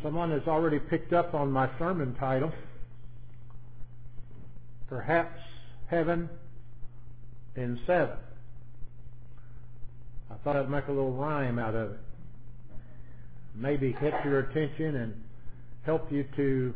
Someone has already picked up on my sermon title, Perhaps Heaven in 7. I thought I'd make a little rhyme out of it. Maybe catch your attention and help you to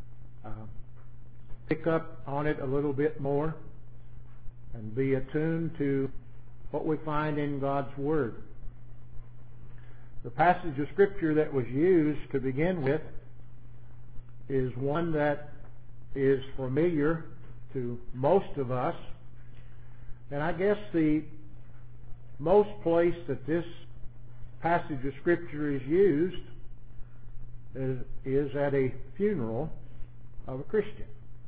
pick up on it a little bit more and be attuned to what we find in God's Word. The passage of Scripture that was used to begin with is one that is familiar to most of us, and I guess the most place that this passage of Scripture is used is at a funeral of a Christian.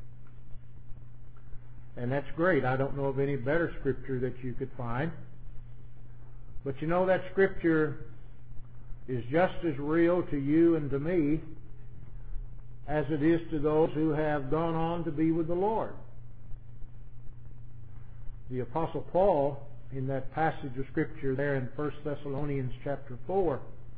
And that's great. I don't know of any better Scripture that you could find. But you know, that Scripture is just as real to you and to me as it is to those who have gone on to be with the Lord. The Apostle Paul, in that passage of Scripture there in 1 Thessalonians chapter 4,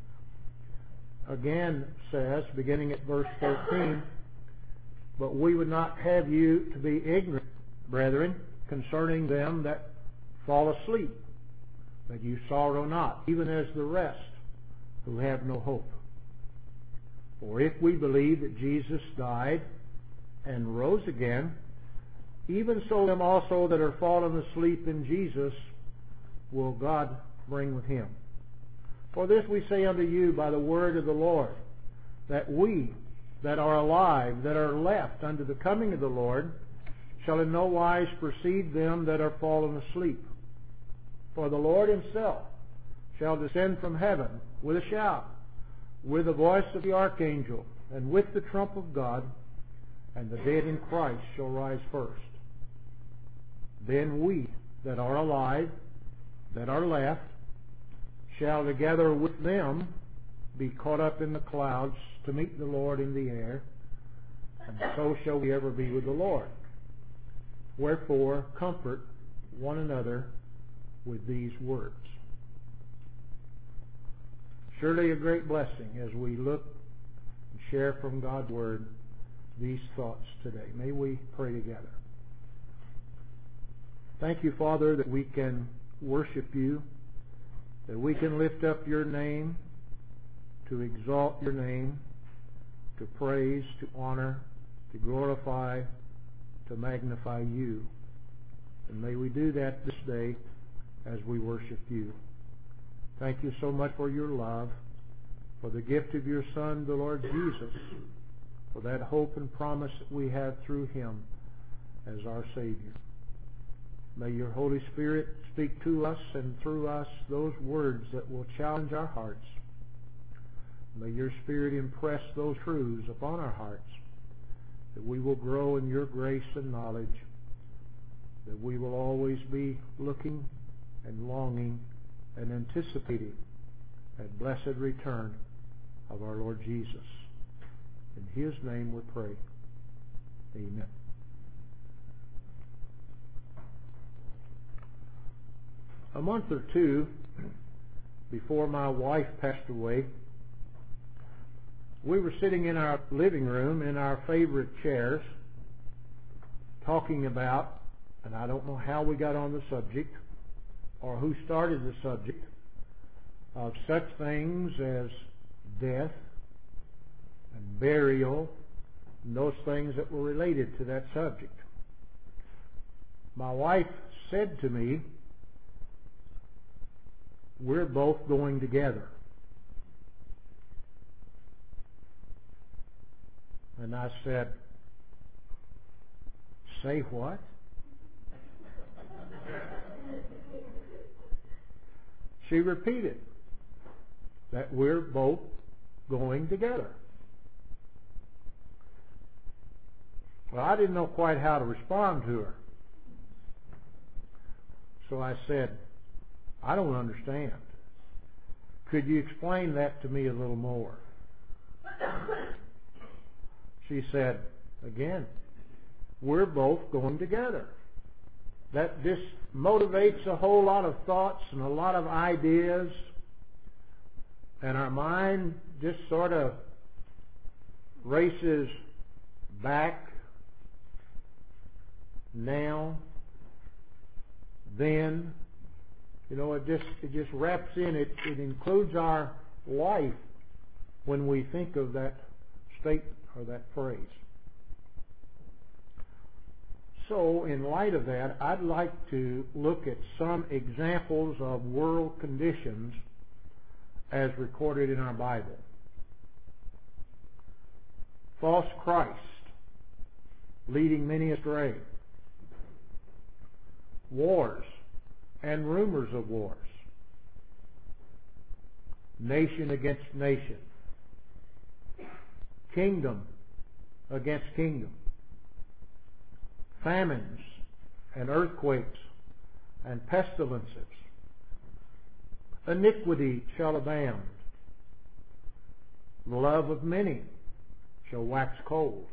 again says, beginning at verse 13, "But we would not have you to be ignorant, brethren, concerning them that fall asleep, that you sorrow not, even as the rest who have no hope. For if we believe that Jesus died and rose again, even so them also that are fallen asleep in Jesus will God bring with him. For this we say unto you by the word of the Lord, that we that are alive, that are left unto the coming of the Lord, shall in no wise precede them that are fallen asleep. For the Lord himself shall descend from heaven with a shout, with the voice of the archangel, and with the trump of God, and the dead in Christ shall rise first. Then we that are alive, that are left, shall together with them be caught up in the clouds to meet the Lord in the air, and so shall we ever be with the Lord. Wherefore, comfort one another with these words." Surely a great blessing as we look and share from God's Word these thoughts today. May we pray together. Thank you, Father, that we can worship you, that we can lift up your name, to exalt your name, to praise, to honor, to glorify, to magnify you. And may we do that this day as we worship you. Thank you so much for your love, for the gift of your Son, the Lord Jesus, for that hope and promise that we have through him as our Savior. May your Holy Spirit speak to us and through us those words that will challenge our hearts. May your Spirit impress those truths upon our hearts, that we will grow in your grace and knowledge, that we will always be looking and longing and anticipating that blessed return of our Lord Jesus. In his name we pray. Amen. A month or two before my wife passed away, we were sitting in our living room in our favorite chairs talking about, and I don't know how we got on the subject or who started the subject, of such things as death and burial and those things that were related to that subject. My wife said to me, "We're both going together." And I said, "Say what?" She repeated that we're both going together. Well, I didn't know quite how to respond to her. So I said, "I don't understand. Could you explain that to me a little more?" She said, again, "We're both going together." That this motivates a whole lot of thoughts and a lot of ideas, and our mind just sort of races back, now, then. It just wraps in. It includes our life when we think of that statement or that phrase. So, in light of that, I'd like to look at some examples of world conditions as recorded in our Bible. False Christ, leading many astray. Wars and rumors of wars. Nation against nation. Kingdom against kingdom. Famines and earthquakes and pestilences. Iniquity shall abound. The love of many shall wax cold.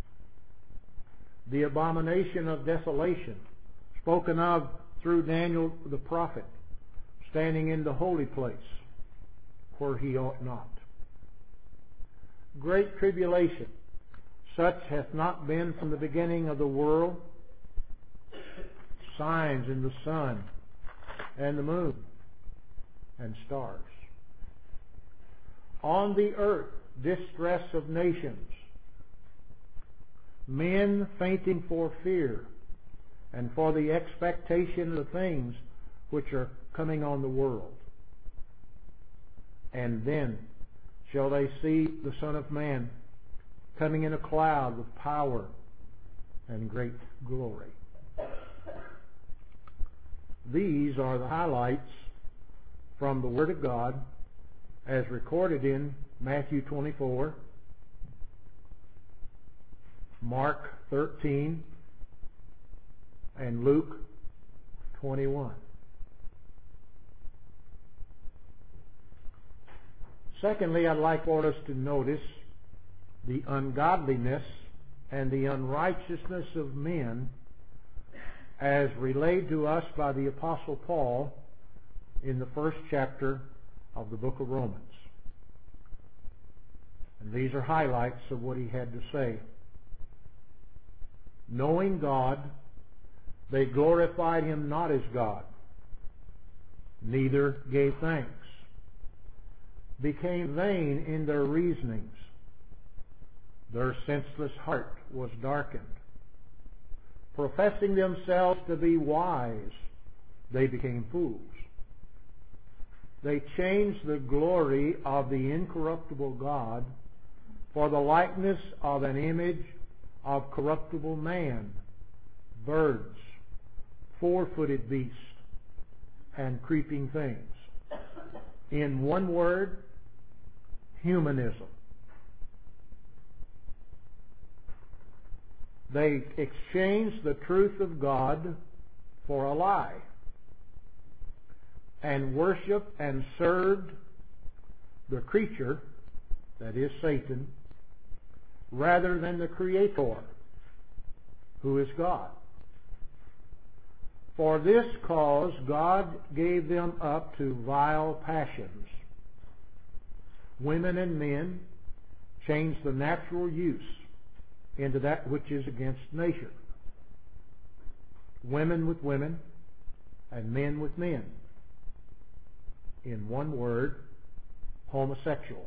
The abomination of desolation, spoken of through Daniel the prophet, standing in the holy place where he ought not. Great tribulation, such hath not been from the beginning of the world. Signs in the sun and the moon and stars. On the earth, distress of nations. Men fainting for fear and for the expectation of the things which are coming on the world. And then shall they see the Son of Man coming in a cloud with power and great glory. These are the highlights from the Word of God as recorded in Matthew 24, Mark 13, and Luke 21. Secondly, I'd like for us to notice the ungodliness and the unrighteousness of men as relayed to us by the Apostle Paul in the first chapter of the book of Romans. And these are highlights of what he had to say. Knowing God, they glorified him not as God, neither gave thanks, became vain in their reasonings. Their senseless heart was darkened. Professing themselves to be wise, they became fools. They changed the glory of the incorruptible God for the likeness of an image of corruptible man, birds, four-footed beasts, and creeping things. In one word, humanism. They exchanged the truth of God for a lie and worshiped and served the creature, that is Satan, rather than the Creator, who is God. For this cause God gave them up to vile passions. Women and men changed the natural use into that which is against nature. Women with women and men with men. In one word, homosexual.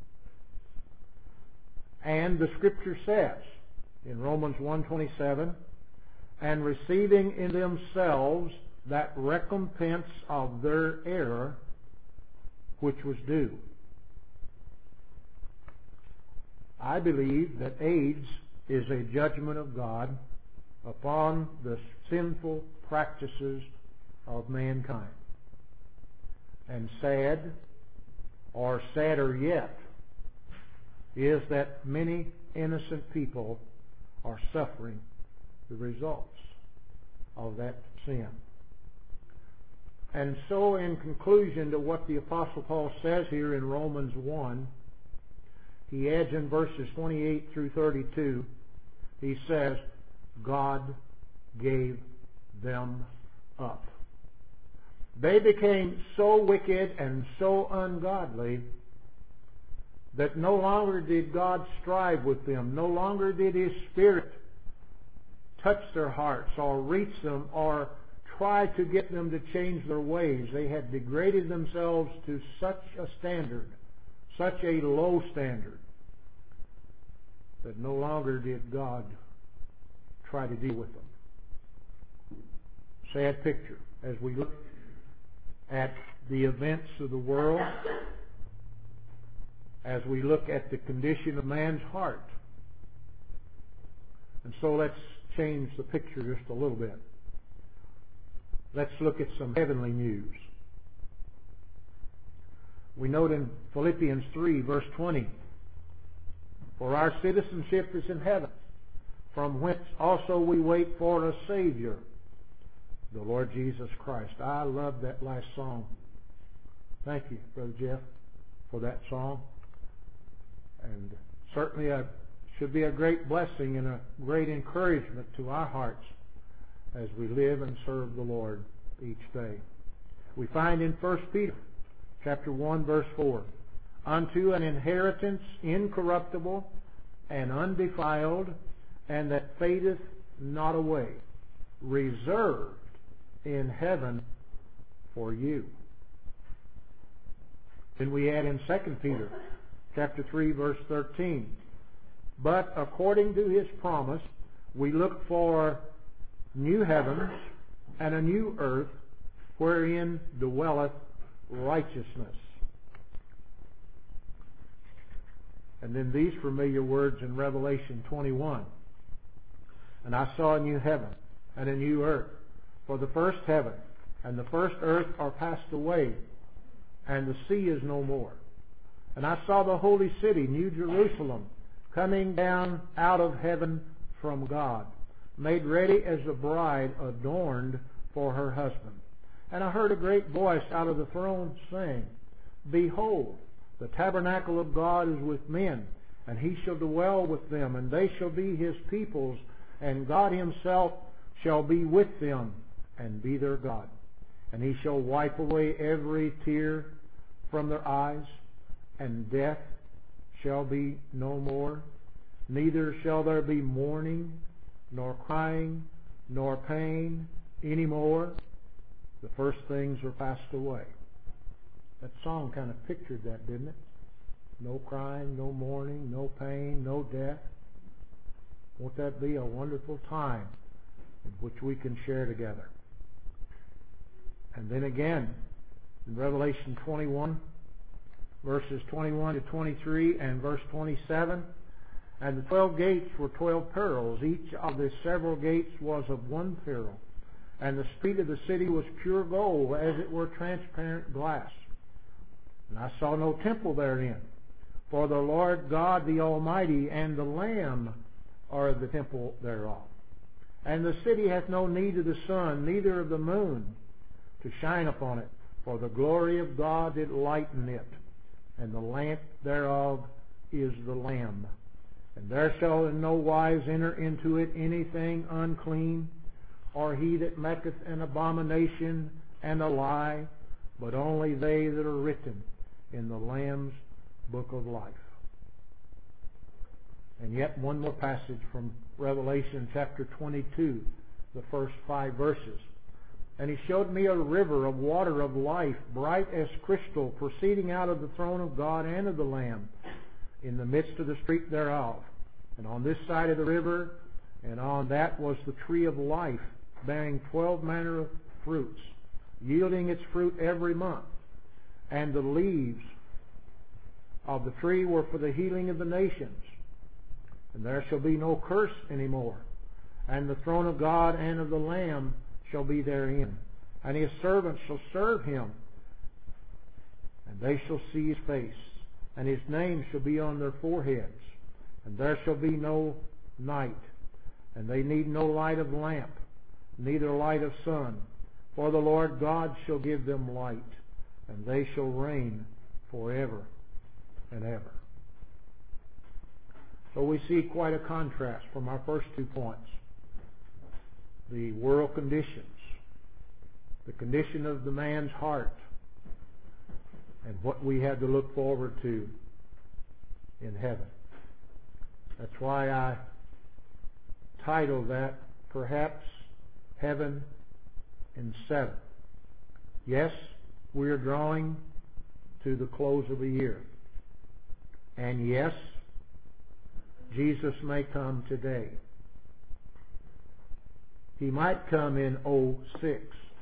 And the Scripture says in Romans 1:27, and receiving in themselves that recompense of their error which was due. I believe that AIDS is a judgment of God upon the sinful practices of mankind. And sad, or sadder yet, is that many innocent people are suffering the results of that sin. And so, in conclusion to what the Apostle Paul says here in Romans 1, he adds in verses 28 through 32, he says, God gave them up. They became so wicked and so ungodly that no longer did God strive with them, no longer did His Spirit touch their hearts or reach them or try to get them to change their ways. They had degraded themselves to such a standard, such a low standard, that no longer did God try to deal with them. Sad picture as we look at the events of the world, as we look at the condition of man's heart. And so let's change the picture just a little bit. Let's look at some heavenly news. We note in Philippians 3, verse 20, "For our citizenship is in heaven, from whence also we wait for a Savior, the Lord Jesus Christ." I love that last song. Thank you, Brother Jeff, for that song. And certainly it should be a great blessing and a great encouragement to our hearts as we live and serve the Lord each day. We find in 1 Peter chapter 1, verse 4, "Unto an inheritance incorruptible and undefiled, and that fadeth not away, reserved in heaven for you." Then we add in 2 Peter chapter 3, verse 13, "But according to His promise, we look for new heavens and a new earth, wherein dwelleth righteousness." And then these familiar words in Revelation 21, "And I saw a new heaven and a new earth, for the first heaven and the first earth are passed away, and the sea is no more. And I saw the holy city, New Jerusalem, coming down out of heaven from God, made ready as a bride adorned for her husband. And I heard a great voice out of the throne saying, Behold, the tabernacle of God is with men, and He shall dwell with them, and they shall be His peoples, and God Himself shall be with them, and be their God. And He shall wipe away every tear from their eyes, and death shall be no more. Neither shall there be mourning, nor crying, nor pain any more. The first things are passed away." That song kind of pictured that, didn't it? No crying, no mourning, no pain, no death. Won't that be a wonderful time in which we can share together? And then again, in Revelation 21, verses 21 to 23 and verse 27, "And the 12 gates were 12 pearls. Each of the several gates was of one pearl. And the street of the city was pure gold, as it were transparent glass. And I saw no temple therein, for the Lord God the Almighty and the Lamb are the temple thereof. And the city hath no need of the sun, neither of the moon, to shine upon it, for the glory of God did lighten it, and the lamp thereof is the Lamb. And there shall in no wise enter into it anything unclean, or he that maketh an abomination and a lie, but only they that are written in the Lamb's book of life." And yet one more passage from Revelation chapter 22, the first 5 verses. "And He showed me a river of water of life, bright as crystal, proceeding out of the throne of God and of the Lamb, in the midst of the street thereof. And on this side of the river, and on that was the tree of life, bearing 12 manner of fruits, yielding its fruit every month. And the leaves of the tree were for the healing of the nations. And there shall be no curse any more. And the throne of God and of the Lamb shall be therein. And His servants shall serve Him. And they shall see His face. And His name shall be on their foreheads. And there shall be no night. And they need no light of lamp, neither light of sun. For the Lord God shall give them light. And they shall reign forever and ever." So we see quite a contrast from our first 2 points. The world conditions, the condition of the man's heart, and what we have to look forward to in heaven. That's why I titled that, perhaps, Heaven in 7. Yes, we are drawing to the close of a year. And yes, Jesus may come today. He might come in 06.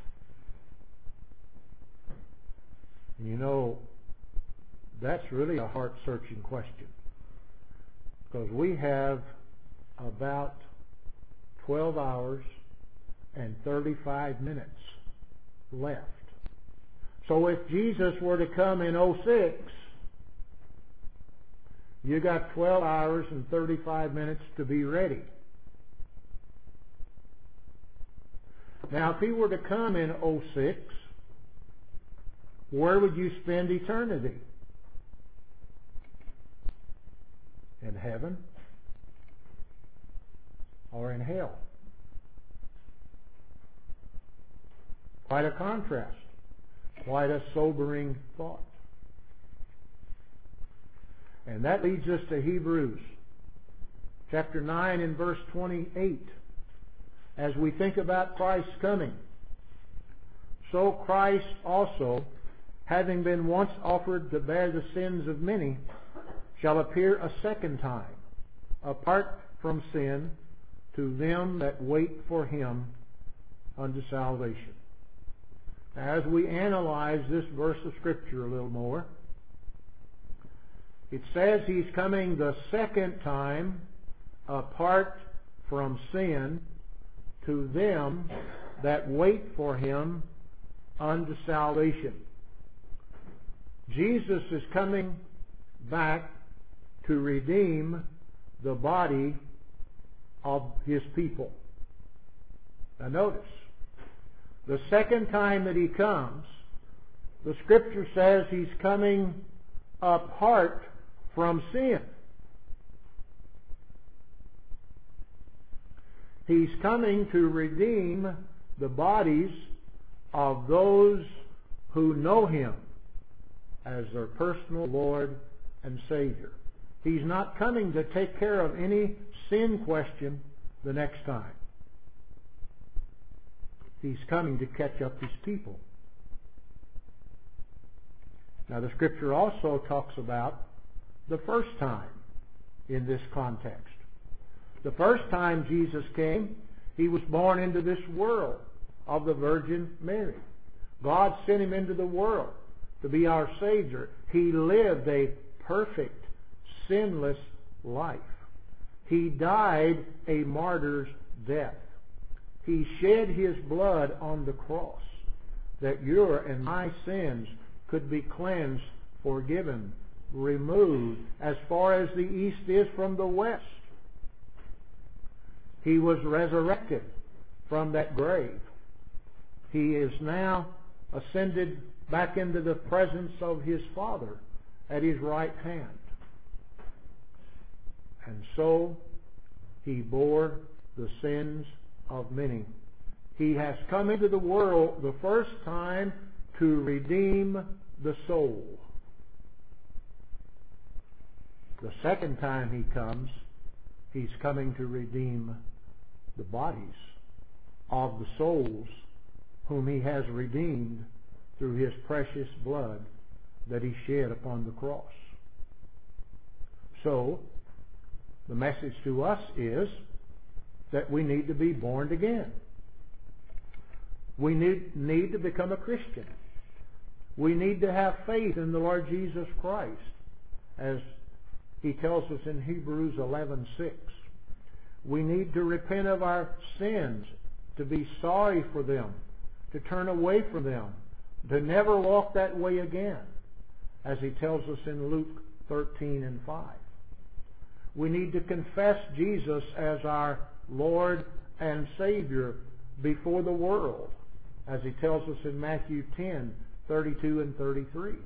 You know, that's really a heart-searching question. Because we have about 12 hours and 35 minutes left. So if Jesus were to come in 06, you got 12 hours and 35 minutes to be ready. Now, if he were to come in 06, where would you spend eternity? In heaven or in hell? Quite a contrast. Quite a sobering thought. And that leads us to Hebrews chapter 9 and verse 28. As we think about Christ's coming, so Christ also, having been once offered to bear the sins of many, shall appear a second time, apart from sin, to them that wait for him unto salvation. As we analyze this verse of Scripture a little more, it says he's coming the second time apart from sin to them that wait for him unto salvation. Jesus is coming back to redeem the body of his people. Now notice, the second time that he comes, the Scripture says he's coming apart from sin. He's coming to redeem the bodies of those who know him as their personal Lord and Savior. He's not coming to take care of any sin question the next time. He's coming to catch up his people. Now the Scripture also talks about the first time in this context. The first time Jesus came, he was born into this world of the Virgin Mary. God sent him into the world to be our Savior. He lived a perfect, sinless life. He died a martyr's death. He shed his blood on the cross that your and my sins could be cleansed, forgiven, removed as far as the east is from the west. He was resurrected from that grave. He is now ascended back into the presence of his Father at his right hand. And so he bore the sins of many. He has come into the world the first time to redeem the soul. The second time he comes, he's coming to redeem the bodies of the souls whom he has redeemed through his precious blood that he shed upon the cross. So, the message to us is that we need to be born again. We need to become a Christian. We need to have faith in the Lord Jesus Christ, as he tells us in Hebrews 11:6. We need to repent of our sins, to be sorry for them, to turn away from them, to never walk that way again, as he tells us in Luke 13:5. We need to confess Jesus as our Lord and Savior before the world, as he tells us in Matthew 10:32 and 33.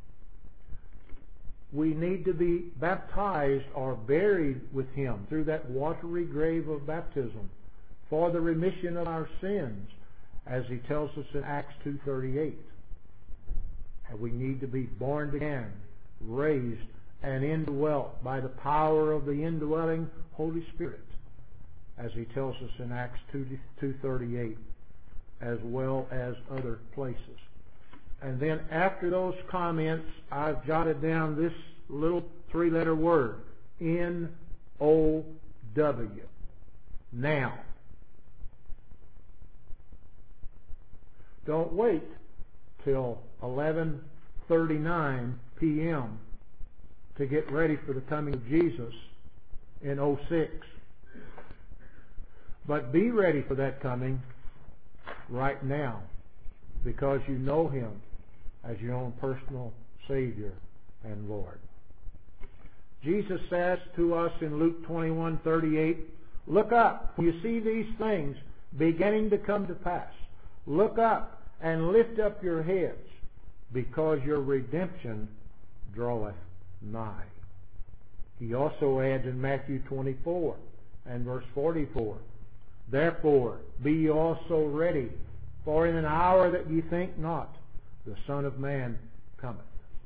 We need to be baptized or buried with him through that watery grave of baptism for the remission of our sins, as he tells us in Acts 2:38. And we need to be born again, raised and indwelt by the power of the indwelling Holy Spirit, as he tells us in Acts 2:38, as well as other places. And then after those comments, I've jotted down this little three-letter word, N-O-W. Now. Don't wait till 11:39 p.m. to get ready for the coming of Jesus in 06. But be ready for that coming right now, because you know Him as your own personal Savior and Lord. Jesus says to us in Luke 21:38, look up when you see these things beginning to come to pass. Look up and lift up your heads, because your redemption draweth nigh. He also adds in Matthew 24 and verse 44, therefore be ye also ready, for in an hour that ye think not, the Son of Man cometh.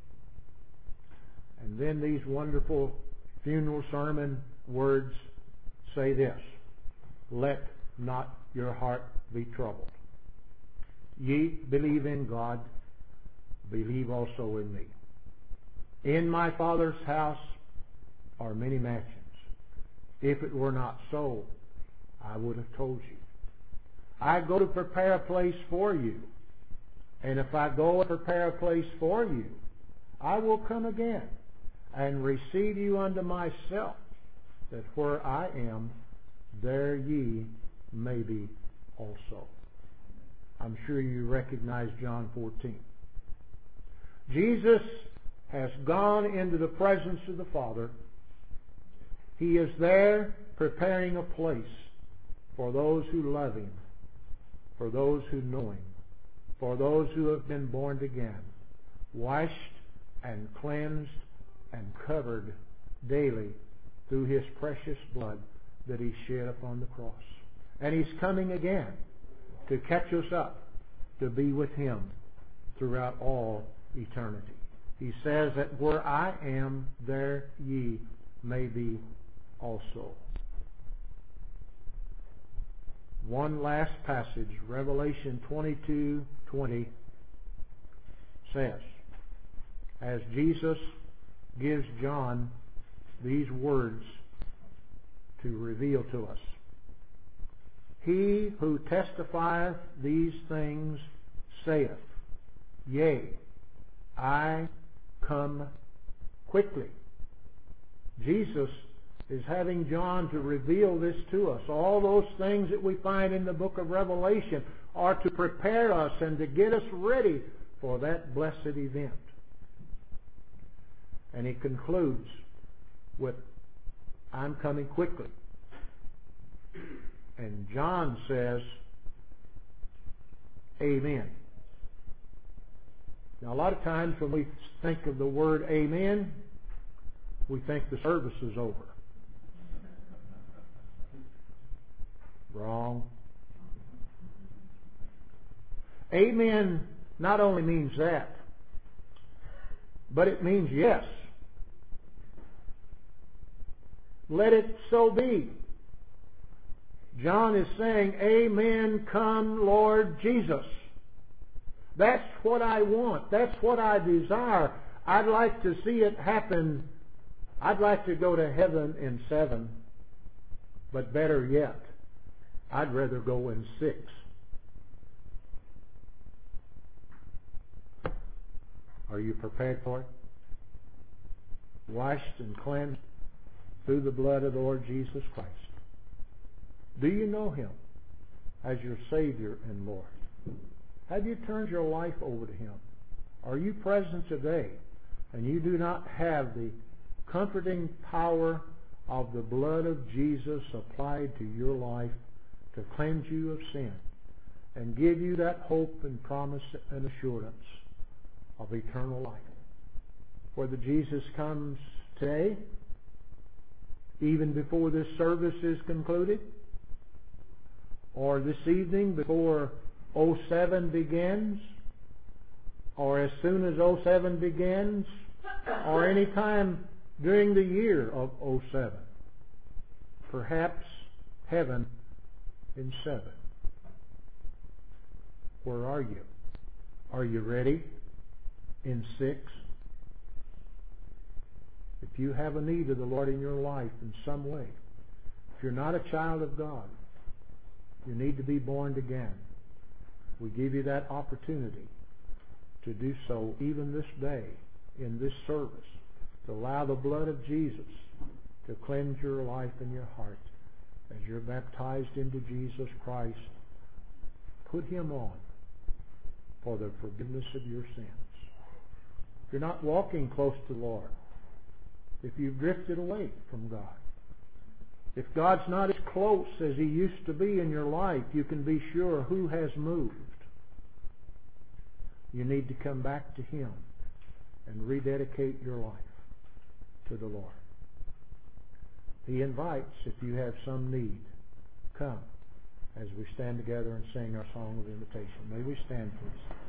And then these wonderful funeral sermon words say this, let not your heart be troubled. Ye believe in God, believe also in me. In my Father's house are many mansions. If it were not so, I would have told you. I go to prepare a place for you. And if I go and prepare a place for you, I will come again and receive you unto myself, that where I am, there ye may be also. I'm sure you recognize John 14. Jesus has gone into the presence of the Father. He is there preparing a place for those who love Him, for those who know Him, for those who have been born again, washed and cleansed and covered daily through His precious blood that He shed upon the cross. And He's coming again to catch us up, to be with Him throughout all eternity. He says that where I am, there ye may be also. One last passage, Revelation 22:20 says, as Jesus gives John these words to reveal to us, he who testifieth these things saith, yea, I come quickly. Jesus is having John to reveal this to us. All those things that we find in the book of Revelation are to prepare us and to get us ready for that blessed event. And he concludes with, I'm coming quickly. And John says, amen. Now, a lot of times when we think of the word amen, we think the service is over. Wrong. Amen not only means that, but it means yes. Let it so be. John is saying, amen, come Lord Jesus. That's what I want. That's what I desire. I'd like to see it happen. I'd like to go to heaven in 7. But better yet, I'd rather go in 6. Are you prepared for it? Washed and cleansed through the blood of the Lord Jesus Christ. Do you know Him as your Savior and Lord? Have you turned your life over to Him? Are you present today and you do not have the comforting power of the blood of Jesus applied to your life to cleanse you of sin and give you that hope and promise and assurance of eternal life? Whether Jesus comes today, even before this service is concluded, or this evening before 07 begins, or as soon as 07 begins, or any time during the year of '07. Perhaps heaven in 7. Where are you? Are you ready in 6? If you have a need of the Lord in your life in some way, if you're not a child of God, you need to be born again. We give you that opportunity to do so even this day in this service, to allow the blood of Jesus to cleanse your life and your heart. As you're baptized into Jesus Christ, put Him on for the forgiveness of your sins. If you're not walking close to the Lord, if you've drifted away from God, if God's not as close as He used to be in your life, you can be sure who has moved. You need to come back to Him and rededicate your life to the Lord. He invites, if you have some need, come as we stand together and sing our song of invitation. May we stand, please.